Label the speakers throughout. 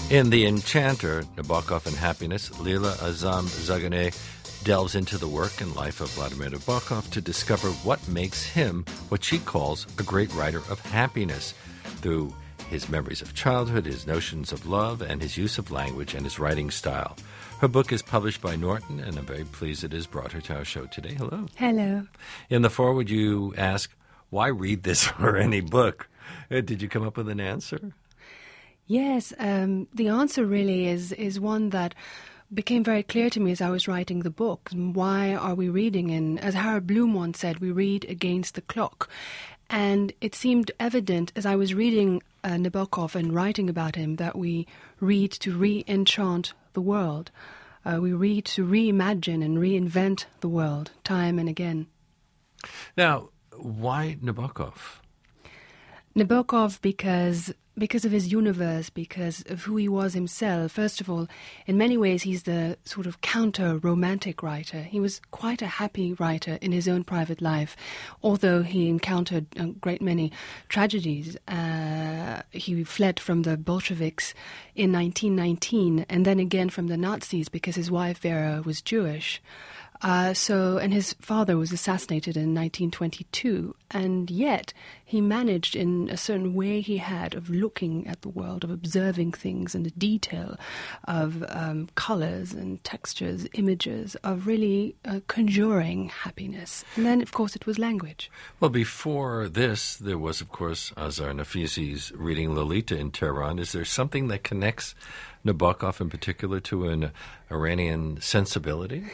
Speaker 1: In The Enchanter, Nabokov and Happiness, Leila Azam Zaganeh delves into the work and life of Vladimir Nabokov to discover what makes him what she calls a great writer of happiness through his memories of childhood, his notions of love, and his use of language and his writing style. Her book is published by Norton, and I'm very pleased it has brought her to our show today. Hello.
Speaker 2: Hello.
Speaker 1: In the foreword, you ask, why read this or any book? Did you come up with an answer?
Speaker 2: Yes, the answer really is one that became very clear to me as I was writing the book. Why are we reading? And as Harold Bloom once said, we read against the clock. And it seemed evident as I was reading Nabokov and writing about him that we read to re-enchant the world. We read to reimagine and reinvent the world time and again.
Speaker 1: Now, why Nabokov?
Speaker 2: Nabokov because of his universe, because of who he was himself. First of all, in many ways, he's the sort of counter-romantic writer. He was quite a happy writer in his own private life, although he encountered a great many tragedies. He fled from the Bolsheviks in 1919, and then again from the Nazis because his wife Vera was Jewish. And his father was assassinated in 1922, and yet he managed in a certain way he had of looking at the world, of observing things and the detail of colors and textures, images, of really conjuring happiness. And then, of course, it was language.
Speaker 1: Well, before this, there was, of course, Azar Nafisi's reading Lolita in Tehran. Is there something that connects Nabokov in particular to an Iranian sensibility?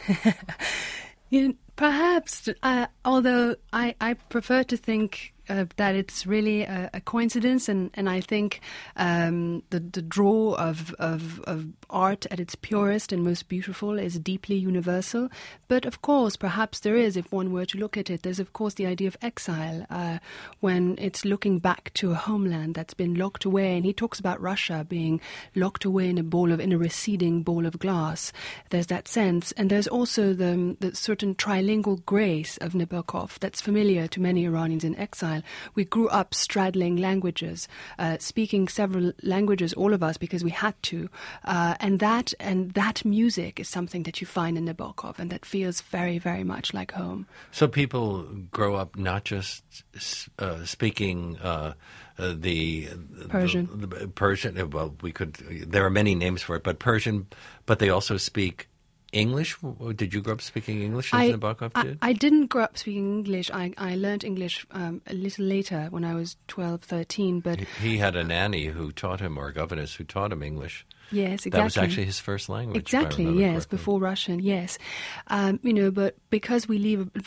Speaker 2: Perhaps, although I prefer to think that it's really a coincidence, and I think the draw of art at its purest and most beautiful is deeply universal. But of course, perhaps there is, if one were to look at it, there's of course the idea of exile when it's looking back to a homeland that's been locked away. And he talks about Russia being locked away in a receding bowl of glass. There's that sense, and there's also the certain trilingual grace of Nabokov that's familiar to many Iranians in exile. We grew up straddling languages, speaking several languages, all of us, because we had to. And that music is something that you find in Nabokov, and that feels very, very much like home.
Speaker 1: So people grow up not just speaking the
Speaker 2: Persian.
Speaker 1: The Persian. Well, there are many names for it, but Persian. But they also speak English? Did you grow up speaking English as Nabokov did?
Speaker 2: I didn't grow up speaking English. I learned English a little later when I was 12, 13. But
Speaker 1: he had a nanny who taught him, or a governess who taught him English.
Speaker 2: Yes, exactly.
Speaker 1: That was actually his first language.
Speaker 2: Exactly, yes, before Russian, yes. But because we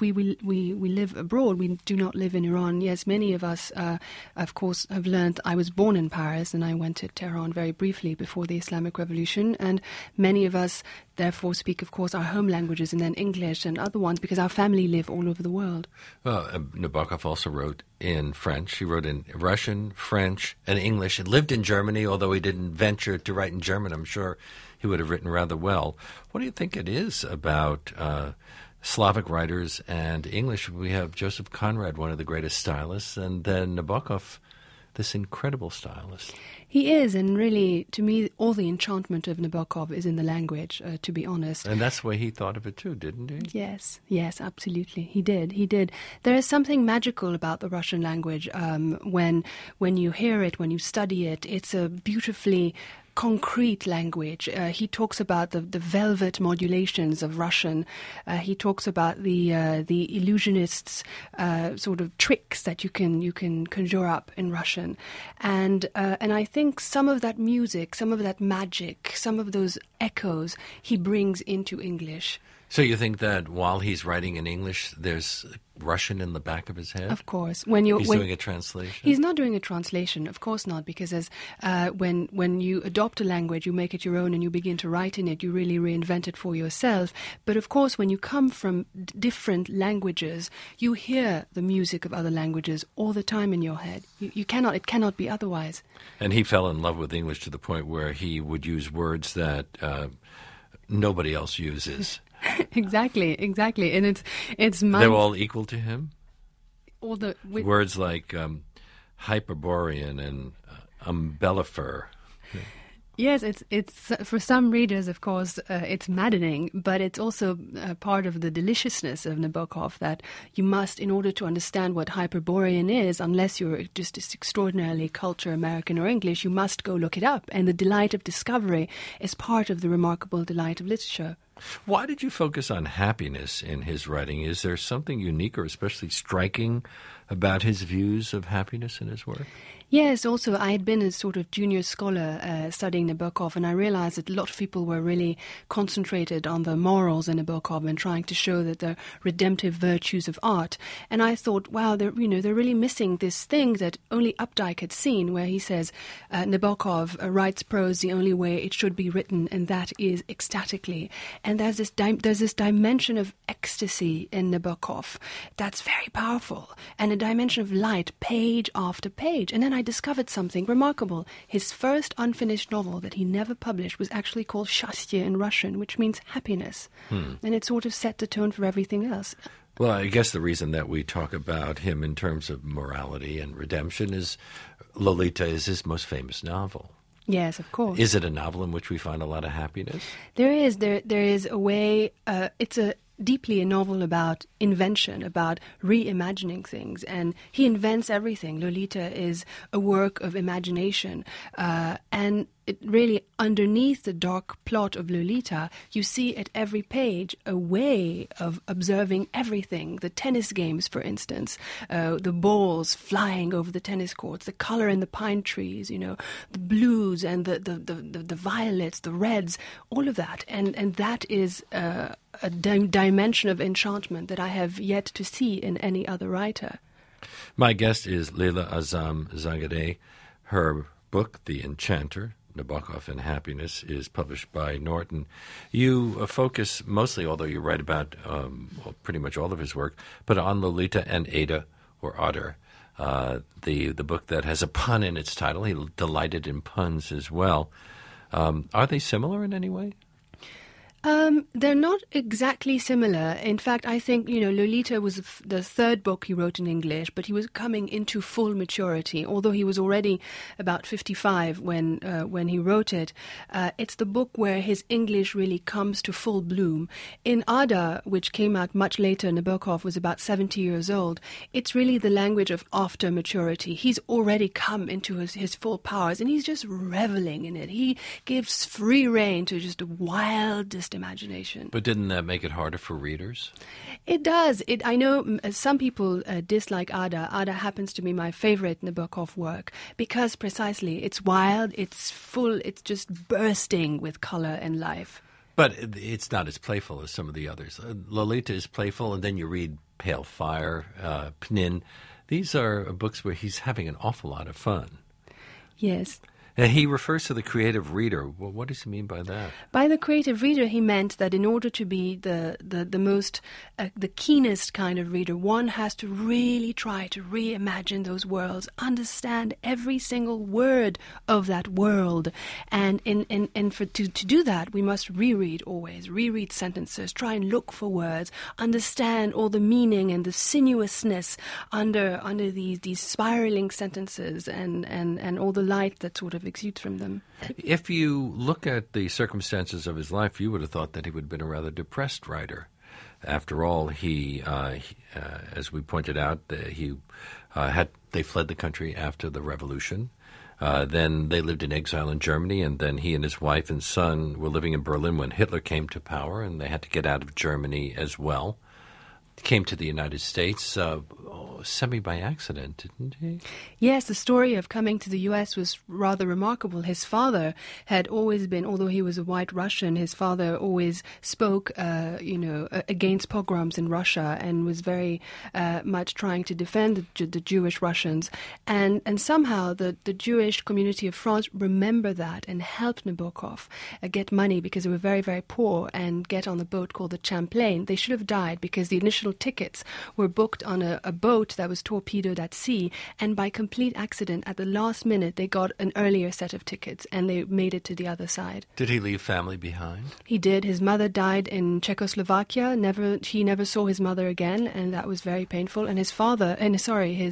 Speaker 2: live abroad, we do not live in Iran. Yes, many of us, of course, have learned. I was born in Paris, and I went to Tehran very briefly before the Islamic Revolution, and many of us therefore speak, of course, our home languages and then English and other ones because our family live all over the world.
Speaker 1: Well, Nabokov also wrote in French. He wrote in Russian, French, and English. He lived in Germany, although he didn't venture to write in German. I'm sure he would have written rather well. What do you think it is about Slavic writers and English? We have Joseph Conrad, one of the greatest stylists, and then Nabokov, this incredible stylist.
Speaker 2: He is, and really, to me, all the enchantment of Nabokov is in the language, to be honest.
Speaker 1: And that's the way he thought of it too, didn't he?
Speaker 2: Yes, absolutely. He did. There is something magical about the Russian language. When you hear it, when you study it, it's a beautifully concrete language. He talks about the velvet modulations of Russian. He talks about the illusionists' sort of tricks that you can conjure up in Russian, and I think some of that music, some of that magic, some of those echoes he brings into English.
Speaker 1: So you think that while he's writing in English, there's Russian in the back of his head?
Speaker 2: Of course.
Speaker 1: He's doing a translation?
Speaker 2: He's not doing a translation, of course not, because when you adopt a language, you make it your own and you begin to write in it, you really reinvent it for yourself. But of course, when you come from different languages, you hear the music of other languages all the time in your head. It cannot be otherwise.
Speaker 1: And he fell in love with English to the point where he would use words that nobody else uses.
Speaker 2: Exactly, and it's
Speaker 1: they're all equal to him.
Speaker 2: All the
Speaker 1: words like Hyperborean and umbellifer.
Speaker 2: Yes, it's for some readers, of course, it's maddening, but it's also part of the deliciousness of Nabokov that you must, in order to understand what Hyperborean is, unless you're just extraordinarily culture American or English, you must go look it up. And the delight of discovery is part of the remarkable delight of literature.
Speaker 1: Why did you focus on happiness in his writing? Is there something unique or especially striking about his views of happiness in his work?
Speaker 2: Yes, also I had been a sort of junior scholar studying Nabokov, and I realized that a lot of people were really concentrated on the morals in Nabokov and trying to show that the redemptive virtues of art. And I thought, wow, they're really missing this thing that only Updike had seen, where he says Nabokov writes prose the only way it should be written, and that is ecstatically. And there's this dimension of ecstasy in Nabokov that's very powerful, and a dimension of light, page after page. And then I discovered something remarkable. His first unfinished novel that he never published was actually called Счастье in Russian, which means happiness. And it sort of set the tone for everything else.
Speaker 1: Well, I guess the reason that we talk about him in terms of morality and redemption is Lolita is his most famous novel.
Speaker 2: Yes, of course.
Speaker 1: Is it a novel in which we find a lot of happiness?
Speaker 2: There is. There is a way. It's deeply a novel about invention, about reimagining things, and he invents everything. Lolita is a work of imagination, and it really, underneath the dark plot of Lolita, you see at every page a way of observing everything. The tennis games, for instance, the balls flying over the tennis courts, the color in the pine trees, the blues and the violets, the reds, all of that. And that is a dimension of enchantment that I have yet to see in any other writer.
Speaker 1: My guest is Leila Azam Zagadeh. Her book, The Enchanter, Nabokov and Happiness, is published by Norton. You focus mostly, although you write about pretty much all of his work, but on Lolita and Ada, or Otter, the book that has a pun in its title. He delighted in puns as well. Are they similar in any way?
Speaker 2: They're not exactly similar. In fact, I think, Lolita was the third book he wrote in English, but he was coming into full maturity. Although he was already about 55 when he wrote it, it's the book where his English really comes to full bloom. In Ada, which came out much later, Nabokov was about 70 years old. It's really the language of after maturity. He's already come into his full powers, and he's just reveling in it. He gives free rein to just the wildest imagination.
Speaker 1: But didn't that make it harder for readers?
Speaker 2: It does. I know some people dislike Ada. Ada happens to be my favorite Nabokov work because precisely it's wild, it's full, it's just bursting with color and life.
Speaker 1: But it's not as playful as some of the others. Lolita is playful, and then you read Pale Fire, Pnin. These are books where he's having an awful lot of fun.
Speaker 2: Yes.
Speaker 1: And he refers to the creative reader. Well, what does he mean by that?
Speaker 2: By the creative reader, he meant that in order to be the most, the keenest kind of reader, one has to really try to reimagine those worlds, understand every single word of that world. And to do that, we must reread sentences, try and look for words, understand all the meaning and the sinuousness under these spiraling sentences and all the light that sort of exudes from them.
Speaker 1: If you look at the circumstances of his life, you would have thought that he would have been a rather depressed writer. After all, he as we pointed out, they fled the country after the revolution. Then they lived in exile in Germany, and then he and his wife and son were living in Berlin when Hitler came to power, and they had to get out of Germany as well. Came to the United States semi by accident, didn't he?
Speaker 2: Yes, the story of coming to the U.S. was rather remarkable. His father had always been, although he was a white Russian, his father always spoke, against pogroms in Russia and was very much trying to defend the Jewish Russians. And somehow the Jewish community of France remembered that and helped Nabokov get money because they were very, very poor and get on the boat called the Champlain. They should have died because the initial tickets were booked on a boat that was torpedoed at sea, and by complete accident at the last minute they got an earlier set of tickets and they made it to the other side.
Speaker 1: Did he leave family behind?
Speaker 2: He did. His mother died in Czechoslovakia. He never saw his mother again, and that was very painful. And his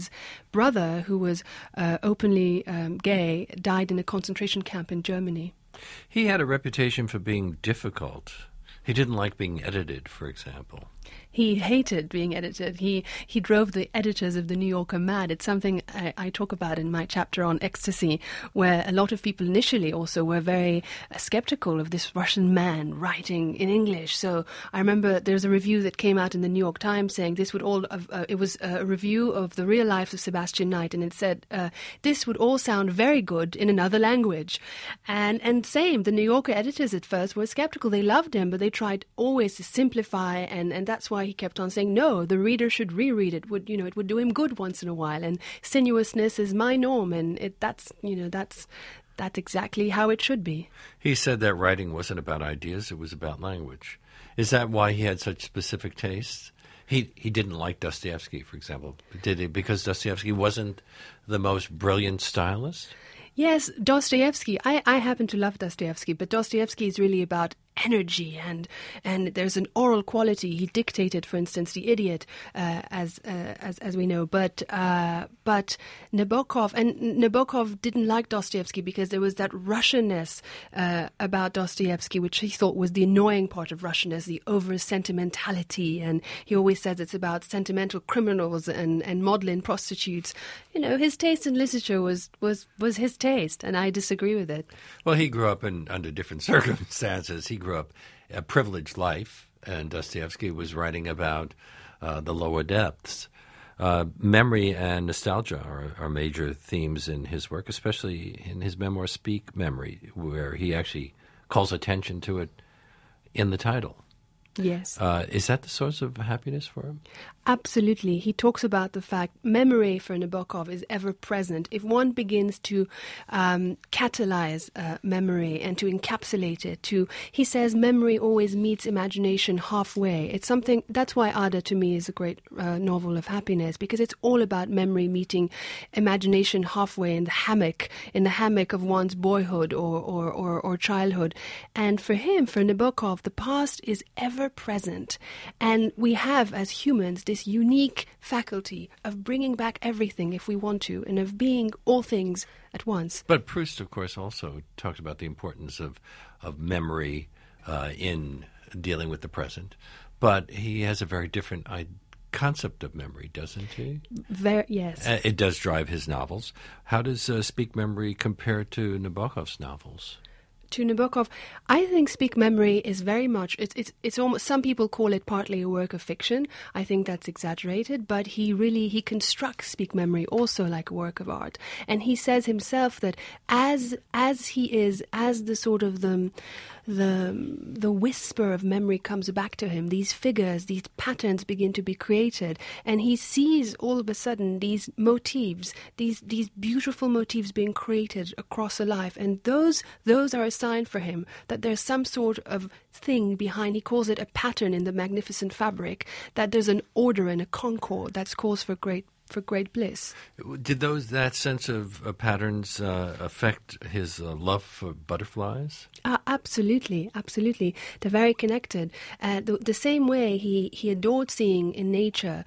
Speaker 2: brother, who was openly gay, died in a concentration camp in Germany.
Speaker 1: He had a reputation for being difficult. He didn't like being edited, for example.
Speaker 2: He hated being edited. He drove the editors of the New Yorker mad. It's something I talk about in my chapter on ecstasy, where a lot of people initially also were very skeptical of this Russian man writing in English. So I remember there's a review that came out in the New York Times saying this would all, it was a review of the real life of Sebastian Knight, and it said, this would all sound very good in another language. And same, the New Yorker editors at first were skeptical. They loved him, but they tried always to simplify, and that's why he kept on saying, no, the reader should reread it. It would do him good once in a while, and sinuousness is my norm, and that's exactly how it should be.
Speaker 1: He said that writing wasn't about ideas, it was about language. Is that why he had such specific tastes? He didn't like Dostoevsky, for example. Did he? Because Dostoevsky wasn't the most brilliant stylist?
Speaker 2: Yes, Dostoevsky. I happen to love Dostoevsky, but Dostoevsky is really about energy and there's an oral quality. He dictated, for instance, The Idiot, as we know. But Nabokov didn't like Dostoevsky because there was that Russianness about Dostoevsky, which he thought was the annoying part of Russianness, the over sentimentality. And he always says it's about sentimental criminals and maudlin prostitutes. His taste in literature was his taste, and I disagree with it.
Speaker 1: Well, he grew up under different circumstances. He grew up a privileged life, and Dostoevsky was writing about the lower depths. Memory and nostalgia are major themes in his work, especially in his memoir Speak Memory, where he actually calls attention to it in the title.
Speaker 2: Yes.
Speaker 1: Is that the source of happiness for him?
Speaker 2: Absolutely. He talks about the fact memory for Nabokov is ever present. If one begins to catalyze memory and to encapsulate it, he says memory always meets imagination halfway. It's something, that's why Ada to me is a great novel of happiness, because it's all about memory meeting imagination halfway in the hammock of one's boyhood or childhood. And for him, for Nabokov, the past is ever present. And we have, as humans, this unique faculty of bringing back everything if we want to, and of being all things at once.
Speaker 1: But Proust, of course, also talked about the importance of memory in dealing with the present. But he has a very different concept of memory, doesn't he?
Speaker 2: Yes.
Speaker 1: It does drive his novels. How does Speak Memory compare to Nabokov's novels?
Speaker 2: To Nabokov, I think Speak Memory is very much, it's almost, some people call it partly a work of fiction. I think that's exaggerated, but he constructs Speak Memory also like a work of art. And he says himself that as the sort of the whisper of memory comes back to him, these figures, these patterns begin to be created, and he sees all of a sudden these motifs, these beautiful motifs being created across a life, and those are a sign for him that there's some sort of thing behind. He calls it a pattern in the magnificent fabric, that there's an order and a concord that's cause for great bliss.
Speaker 1: Did that sense of patterns affect his love for butterflies?
Speaker 2: Absolutely. They're very connected. The same way he adored seeing in nature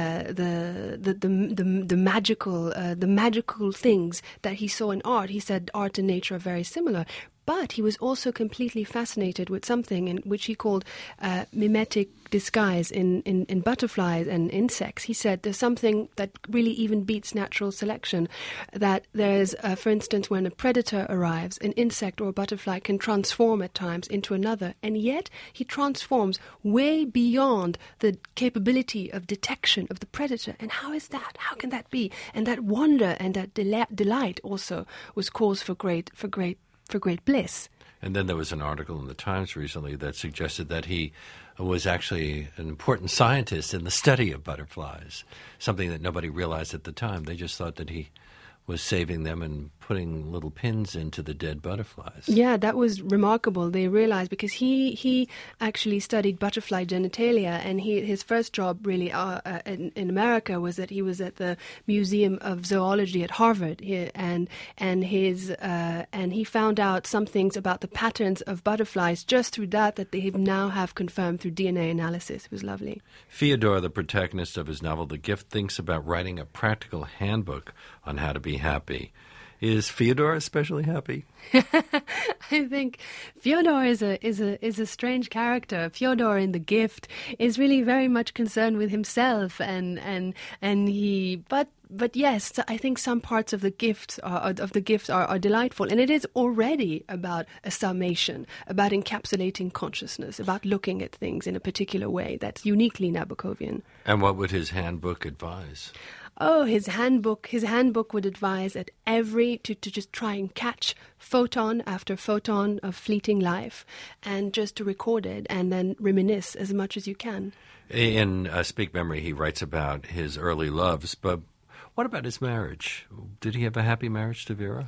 Speaker 2: the magical things that he saw in art. He said art and nature are very similar. But he was also completely fascinated with something in which he called mimetic disguise in butterflies and insects. He said there's something that really even beats natural selection, that there's, for instance, when a predator arrives, an insect or a butterfly can transform at times into another, and yet he transforms way beyond the capability of detection of the predator. And how is that? How can that be? And that wonder and that delight also was cause for great bliss.
Speaker 1: And then there was an article in the Times recently that suggested that he was actually an important scientist in the study of butterflies, something that nobody realized at the time. They just thought that he was saving them and putting little pins into the dead butterflies.
Speaker 2: Yeah, that was remarkable. They realized, because he actually studied butterfly genitalia, and his first job really in America was that he was at the Museum of Zoology at Harvard, and he found out some things about the patterns of butterflies just through that they now have confirmed through DNA analysis. It was lovely.
Speaker 1: Fyodor, the protagonist of his novel The Gift, thinks about writing a practical handbook on how to be happy. Is Fyodor especially happy?
Speaker 2: I think Fyodor is a strange character. Fyodor in The Gift is really very much concerned with himself, and he. But yes, I think some parts of the gift are delightful, and it is already about a summation, about encapsulating consciousness, about looking at things in a particular way that's uniquely Nabokovian.
Speaker 1: And what would his handbook advise?
Speaker 2: Oh, his handbook would advise to just try and catch photon after photon of fleeting life, and just to record it and then reminisce as much as you can.
Speaker 1: In Speak Memory, he writes about his early loves, but what about his marriage? Did he have a happy marriage to Vera?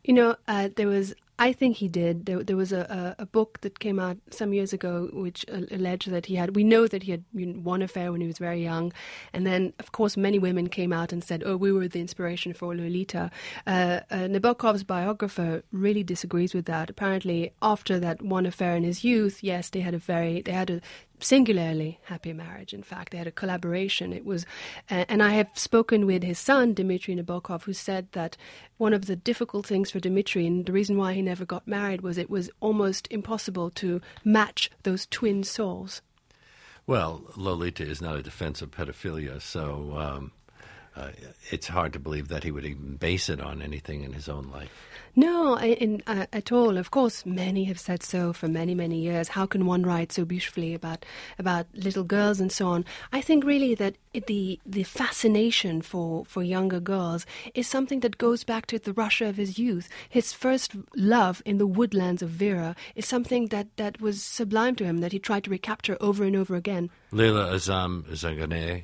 Speaker 2: I think he did. There was a book that came out some years ago which alleged that we know that he had one affair when he was very young. And then, of course, many women came out and said, we were the inspiration for Lolita. Nabokov's biographer really disagrees with that. Apparently, after that one affair in his youth, yes, they had a singularly happy marriage. In fact, they had a collaboration. It was, and I have spoken with his son, Dmitry Nabokov, who said that one of the difficult things for Dmitry, and the reason why he never got married, was it was almost impossible to match those twin souls.
Speaker 1: Well, Lolita is not a defense of pedophilia, so it's hard to believe that he would even base it on anything in his own life.
Speaker 2: No, at all. Of course, many have said so for many, many years. How can one write so beautifully about little girls and so on? I think really that the fascination for younger girls is something that goes back to the Russia of his youth. His first love in the woodlands of Vera is something that was sublime to him, that he tried to recapture over and over again.
Speaker 1: Leila Azam Zaganeh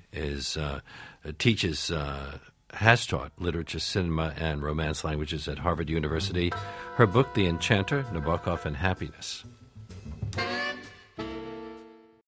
Speaker 1: has taught literature, cinema, and Romance languages at Harvard University. Her book, The Enchanter, Nabokov and Happiness.